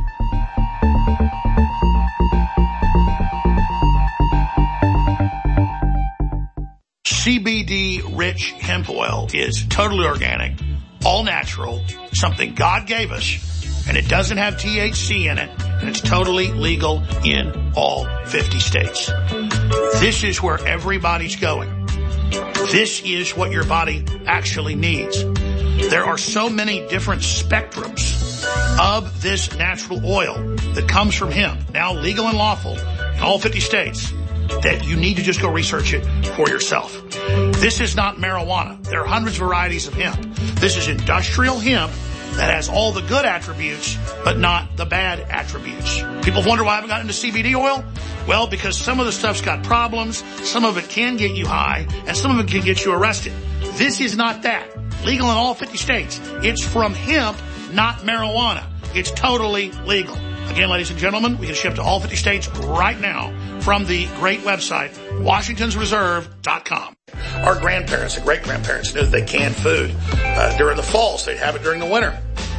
CBD-rich hemp oil is totally organic, all natural, something God gave us, and it doesn't have THC in it, and it's totally legal in all 50 states. This is where everybody's going. This is what your body actually needs. There are so many different spectrums of this natural oil that comes from hemp, now legal and lawful in all 50 states, that you need to just go research it for yourself. This is not marijuana. There are hundreds of varieties of hemp. This is industrial hemp that has all the good attributes, but not the bad attributes. People wonder why I haven't gotten into CBD oil. Well, because some of the stuff's got problems, some of it can get you high, and some of it can get you arrested. This is not that. Legal in all 50 states. It's from hemp, not marijuana. It's totally legal. Again, ladies and gentlemen, we can ship to all 50 states right now from the great website, Washington'sReserve.com. Our grandparents and great-grandparents knew that they canned food during the fall, so they'd have it during the winter.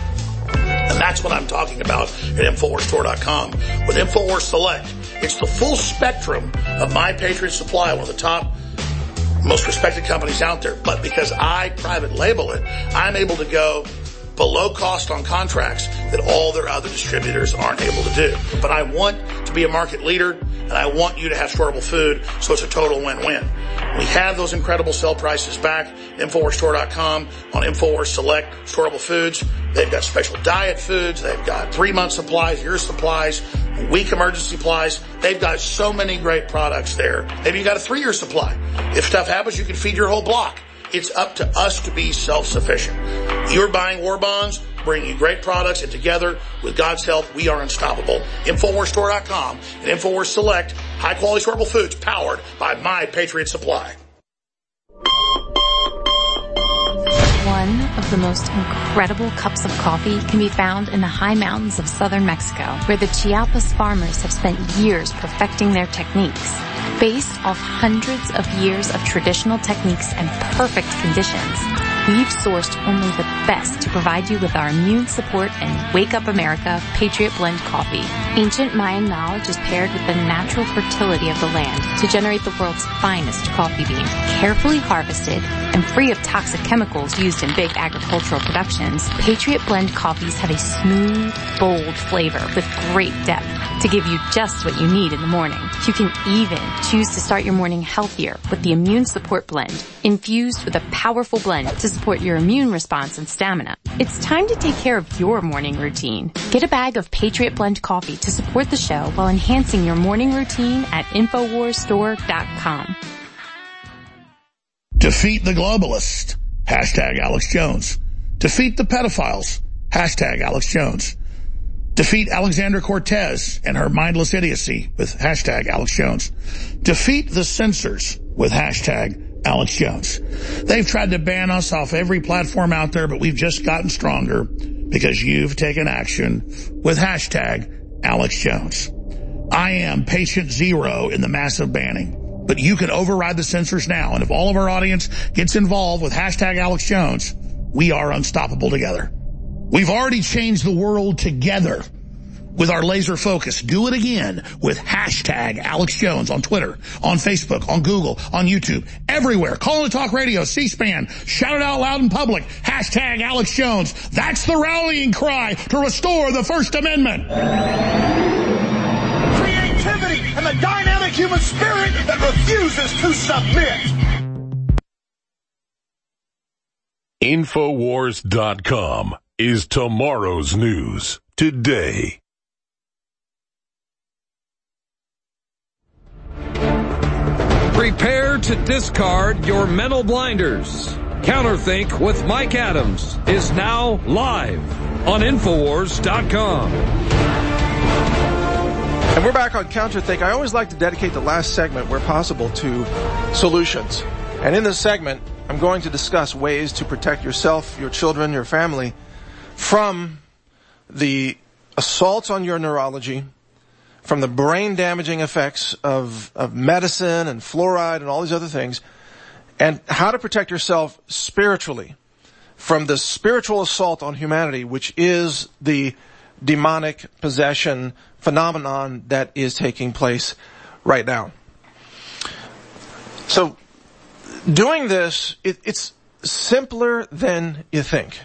And that's what I'm talking about at InfoWarsStore.com with InfoWars Select. It's the full spectrum of My Patriot Supply, one of the top, most respected companies out there. But because I private label it, I'm able to go below cost on contracts that all their other distributors aren't able to do. But I want to be a market leader, and I want you to have storeable food, so it's a total win-win. We have those incredible sale prices back at InfoWarsStore.com on InfoWars Select Storeable Foods. They've got special diet foods. They've got 3-month supplies, year supplies, week emergency supplies. They've got so many great products there. Maybe you got a 3-year supply. If stuff happens, you can feed your whole block. It's up to us to be self-sufficient. You're buying war bonds, bringing you great products, and together, with God's help, we are unstoppable. InfoWarsStore.com and InfoWars Select High-quality storable foods powered by My Patriot Supply. One of the most incredible cups of coffee can be found in the high mountains of southern Mexico, where the Chiapas farmers have spent years perfecting their techniques. Based off hundreds of years of traditional techniques and perfect conditions, we've sourced only the best to provide you with our immune support and Wake Up America Patriot Blend coffee. Ancient Mayan knowledge is paired with the natural fertility of the land to generate the world's finest coffee bean. Carefully harvested and free of toxic chemicals used in big agricultural productions, Patriot Blend coffees have a smooth, bold flavor with great depth to give you just what you need in the morning. You can even choose to start your morning healthier with the Immune Support Blend, infused with a powerful blend to support your immune response and stamina. It's time to take care of your morning routine. Get a bag of Patriot Blend coffee to support the show while enhancing your morning routine at InfoWarsStore.com. Defeat the globalist. Hashtag Alex Jones. Defeat the pedophiles. Hashtag Alex Jones. Defeat Alexandra Cortez and her mindless idiocy with hashtag Alex Jones. Defeat the censors with hashtag Alex Jones. They've tried to ban us off every platform out there, but we've just gotten stronger because you've taken action with hashtag Alex Jones. I am patient zero in the massive banning, but you can override the censors now. And if all of our audience gets involved with hashtag Alex Jones, we are unstoppable together. We've already changed the world together with our laser focus. Do it again with hashtag Alex Jones on Twitter, on Facebook, on Google, on YouTube, everywhere. Call it Talk Radio, C-SPAN. Shout it out loud in public. Hashtag Alex Jones. That's the rallying cry to restore the First Amendment. Creativity and the dynamic human spirit that refuses to submit. Infowars.com is tomorrow's news today. Prepare to discard your mental blinders. Counterthink with Mike Adams is now live on Infowars.com. And we're back on Counterthink. I always like to dedicate the last segment, where possible, to solutions. And in this segment, I'm going to discuss ways to protect yourself, your children, your family from the assaults on your neurology, from the brain-damaging effects of medicine and fluoride and all these other things, and how to protect yourself spiritually from the spiritual assault on humanity, which is the demonic possession phenomenon that is taking place right now. So, doing this, it's simpler than you think.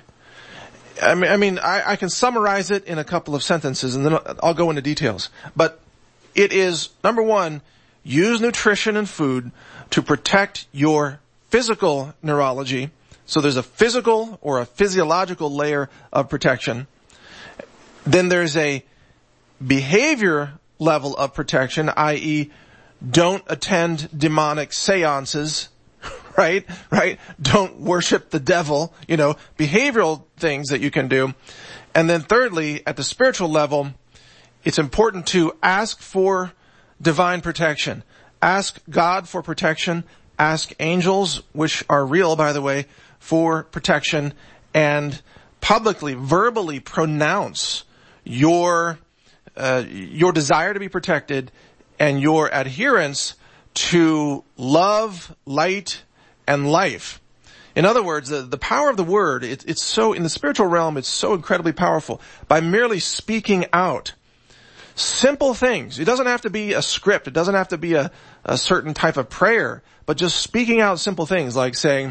I can summarize it in a couple of sentences, and then I'll go into details. But it is, number one, use nutrition and food to protect your physical neurology. So there's a physical or a physiological layer of protection. Then there's a behavior level of protection, i.e., don't attend demonic seances. Right? Don't worship the devil, behavioral things that you can do. And then thirdly, at the spiritual level, it's important to ask for divine protection. Ask God for protection. Ask angels, which are real, by the way, for protection. And publicly, verbally pronounce your desire to be protected and your adherence to love, light, and life. In other words, the power of the word, it's so, in the spiritual realm, it's so incredibly powerful. By merely speaking out simple things. It doesn't have to be a script. It doesn't have to be a certain type of prayer, but just speaking out simple things like saying,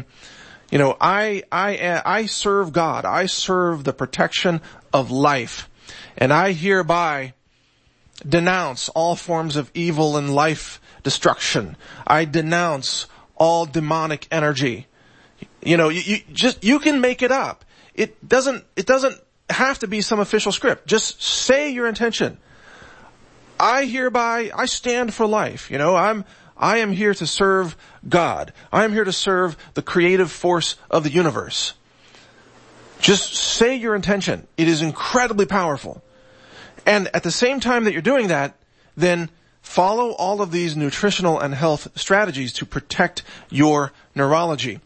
I serve God. I serve the protection of life. And I hereby denounce all forms of evil and life destruction. I denounce all demonic energy. You can make it up. It doesn't have to be some official script. Just say your intention. I stand for life. I am here to serve God. I am here to serve the creative force of the universe. Just say your intention. It is incredibly powerful. And at the same time that you're doing that, then follow all of these nutritional and health strategies to protect your neurology.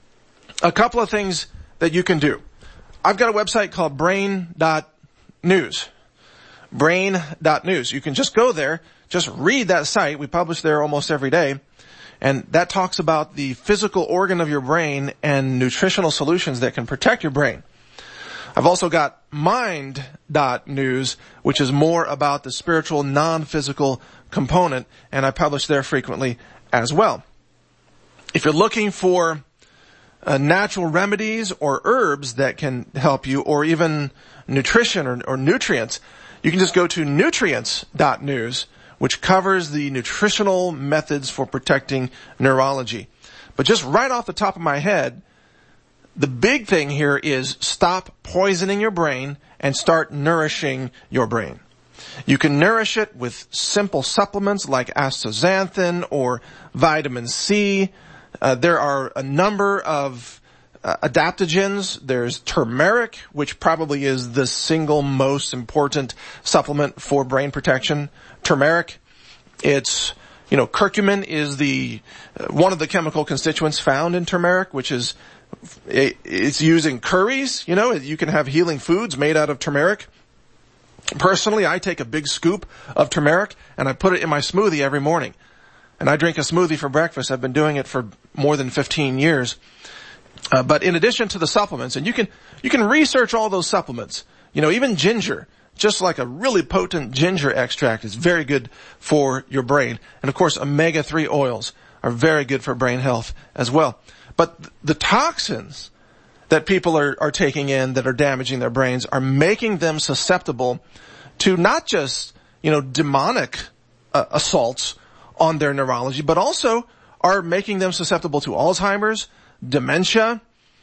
A couple of things that you can do. I've got a website called brain.news. Brain.news. You can just go there, just read that site. We publish there almost every day. And that talks about the physical organ of your brain and nutritional solutions that can protect your brain. I've also got mind.news, which is more about the spiritual, non-physical component, and I publish there frequently as well. If you're looking for natural remedies or herbs that can help you, or even nutrition or nutrients, you can just go to nutrients.news, which covers the nutritional methods for protecting neurology. But just right off the top of my head, the big thing here is stop poisoning your brain and start nourishing your brain. You can nourish it with simple supplements like astaxanthin or vitamin C. There are a number of adaptogens. There's turmeric, which probably is the single most important supplement for brain protection. Turmeric, it's, curcumin is one of the chemical constituents found in turmeric, which is, it's used in curries. You can have healing foods made out of turmeric. Personally, I take a big scoop of turmeric and I put it in my smoothie every morning. And I drink a smoothie for breakfast. I've been doing it for more than 15 years. But in addition to the supplements, and you can research all those supplements, even ginger, just like a really potent ginger extract is very good for your brain. And of course, omega-3 oils are very good for brain health as well. But the toxins that people are taking in that are damaging their brains are making them susceptible to not just, demonic assaults on their neurology, but also are making them susceptible to Alzheimer's, dementia,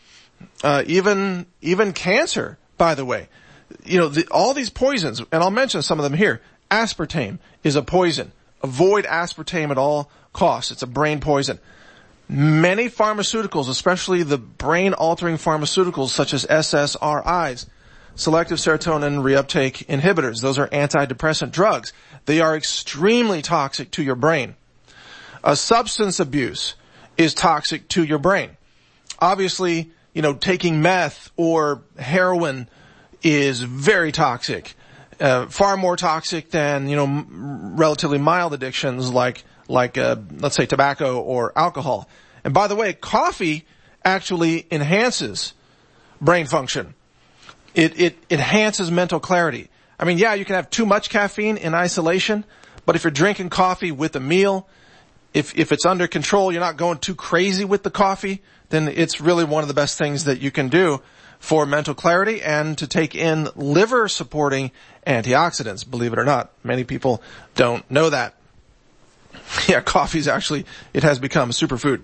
even cancer, by the way. All these poisons, and I'll mention some of them here. Aspartame is a poison. Avoid aspartame at all costs. It's a brain poison. Many pharmaceuticals, especially the brain-altering pharmaceuticals such as SSRIs, selective serotonin reuptake inhibitors, those are antidepressant drugs. They are extremely toxic to your brain. Substance abuse is toxic to your brain. Obviously, taking meth or heroin is very toxic. Far more toxic than, relatively mild addictions like let's say tobacco or alcohol. And by the way, coffee actually enhances brain function. It enhances mental clarity. I mean, yeah, you can have too much caffeine in isolation, but if you're drinking coffee with a meal, if it's under control, you're not going too crazy with the coffee, then it's really one of the best things that you can do for mental clarity and to take in liver-supporting antioxidants, believe it or not. Many people don't know that. Yeah, coffee's actually, it has become a superfood.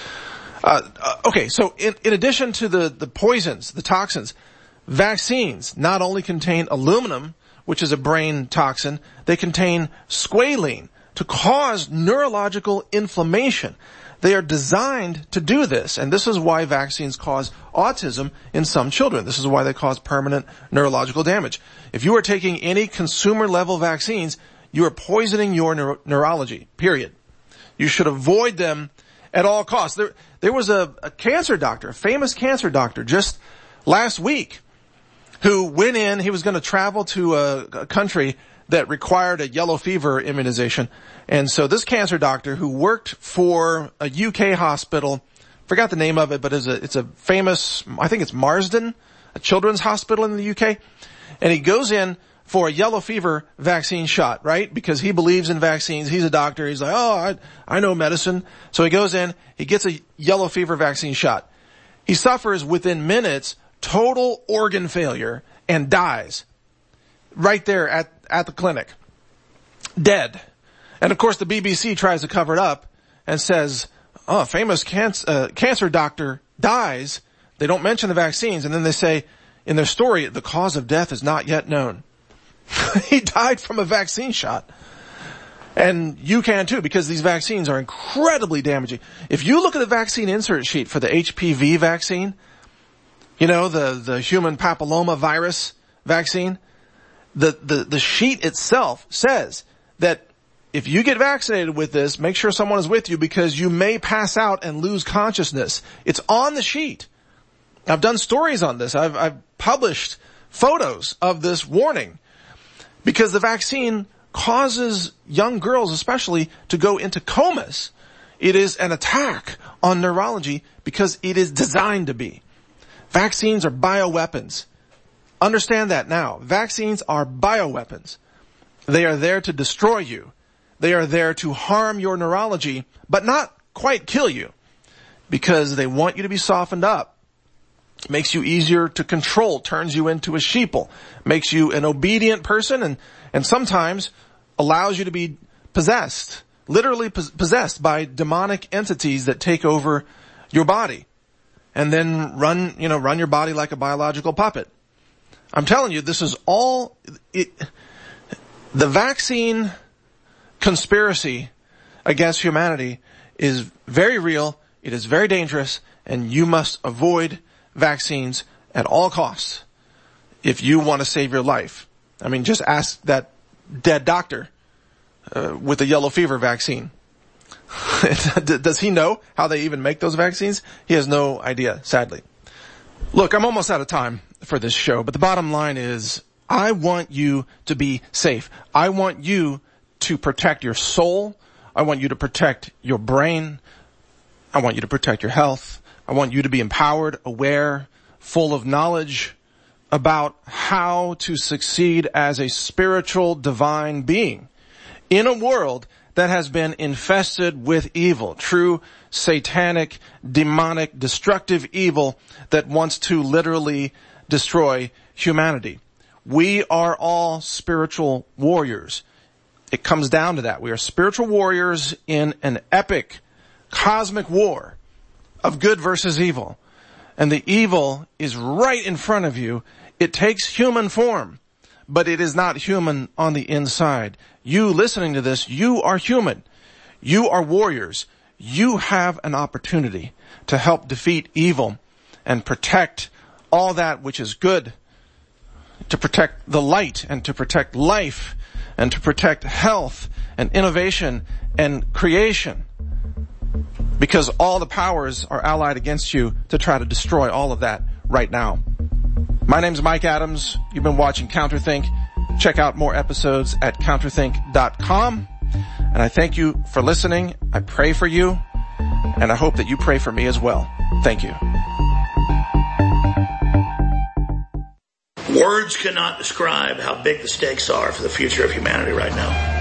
Okay, so in addition to the poisons, the toxins, vaccines not only contain aluminum, which is a brain toxin, they contain squalene to cause neurological inflammation. They are designed to do this, and this is why vaccines cause autism in some children. This is why they cause permanent neurological damage. If you are taking any consumer-level vaccines, you are poisoning your neurology, period. You should avoid them at all costs. There was a cancer doctor, a famous cancer doctor, just last week, who went in, he was going to travel to a country that required a yellow fever immunization. And so this cancer doctor who worked for a UK hospital, forgot the name of it, but it's a famous, I think it's Marsden, a children's hospital in the UK. And he goes in for a yellow fever vaccine shot, right? Because he believes in vaccines. He's a doctor. He's like, oh, I know medicine. So he goes in, he gets a yellow fever vaccine shot. He suffers within minutes total organ failure and dies right there at the clinic. Dead. And of course the BBC tries to cover it up and says, oh, famous cancer doctor dies. They don't mention the vaccines. And then they say in their story, the cause of death is not yet known. He died from a vaccine shot. And you can too, because these vaccines are incredibly damaging. If you look at the vaccine insert sheet for the HPV vaccine, the human papilloma virus vaccine, the sheet itself says that if you get vaccinated with this, make sure someone is with you because you may pass out and lose consciousness. It's on the sheet. I've done stories on this. I've published photos of this warning because the vaccine causes young girls especially to go into comas. It is an attack on neurology because it is designed to be. Vaccines are bioweapons. Understand that now. Vaccines are bioweapons. They are there to destroy you. They are there to harm your neurology, but not quite kill you because they want you to be softened up. Makes you easier to control, turns you into a sheeple, makes you an obedient person and sometimes allows you to be possessed, literally possessed by demonic entities that take over your body and then run your body like a biological puppet. I'm telling you, this is all the vaccine conspiracy against humanity is very real. It is very dangerous, and you must avoid vaccines at all costs if you want to save your life. I mean, just ask that dead doctor with the yellow fever vaccine. Does he know how they even make those vaccines? He has no idea, sadly. Look, I'm almost out of time for this show, but the bottom line is I want you to be safe. I want you to protect your soul. I want you to protect your brain. I want you to protect your health. I want you to be empowered, aware, full of knowledge about how to succeed as a spiritual divine being in a world that has been infested with evil, true satanic, demonic, destructive evil that wants to literally destroy humanity. We are all spiritual warriors. It comes down to that. We are spiritual warriors in an epic cosmic war of good versus evil. And the evil is right in front of you. It takes human form, but it is not human on the inside. You listening to this, you are human. You are warriors. You have an opportunity to help defeat evil and protect all that which is good, to protect the light and to protect life and to protect health and innovation and creation. Because all the powers are allied against you to try to destroy all of that right now. My name's Mike Adams. You've been watching Counterthink. Check out more episodes at counterthink.com. And I thank you for listening. I pray for you. And I hope that you pray for me as well. Thank you. Words cannot describe how big the stakes are for the future of humanity right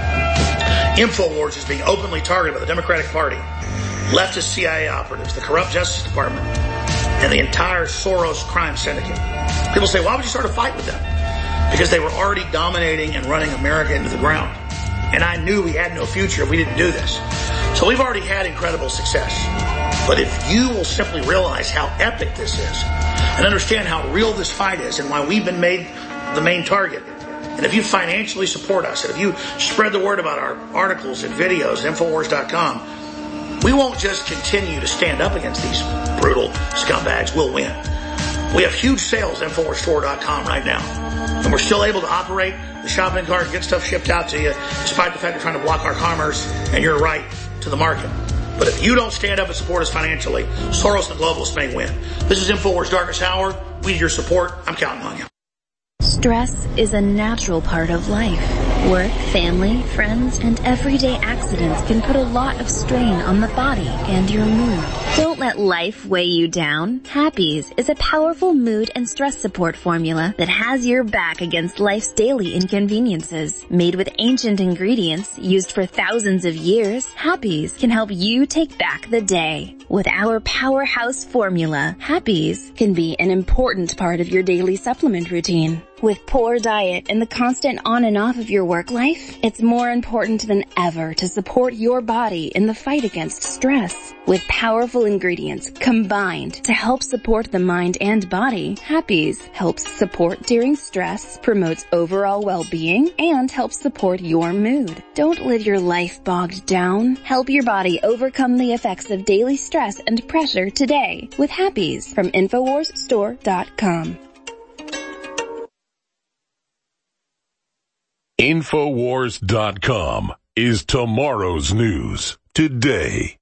now. InfoWars is being openly targeted by the Democratic Party, leftist CIA operatives, the corrupt Justice Department, and the entire Soros crime syndicate. People say, why would you start a fight with them? Because they were already dominating and running America into the ground. And I knew we had no future if we didn't do this. So we've already had incredible success. But if you will simply realize how epic this is and understand how real this fight is and why we've been made the main target, and if you financially support us, and if you spread the word about our articles and videos at Infowars.com, we won't just continue to stand up against these brutal scumbags. We'll win. We have huge sales at InfoWarsStore.com right now. And we're still able to operate the shopping cart and get stuff shipped out to you, despite the fact they're trying to block our commerce and your right to the market. But if you don't stand up and support us financially, Soros and the globalists may win. This is InfoWars Darkest Hour. We need your support. I'm counting on you. Stress is a natural part of life. Work, family, friends, and everyday accidents can put a lot of strain on the body and your mood. Don't let life weigh you down. Happies is a powerful mood and stress support formula that has your back against life's daily inconveniences. Made with ancient ingredients used for thousands of years, Happies can help you take back the day. With our powerhouse formula, Happies can be an important part of your daily supplement routine. With poor diet and the constant on and off of your work life, it's more important than ever to support your body in the fight against stress. With powerful ingredients combined to help support the mind and body, Happies helps support during stress, promotes overall well-being, and helps support your mood. Don't live your life bogged down. Help your body overcome the effects of daily stress and pressure today with Happies from InfoWarsStore.com. Infowars.com. is tomorrow's news today.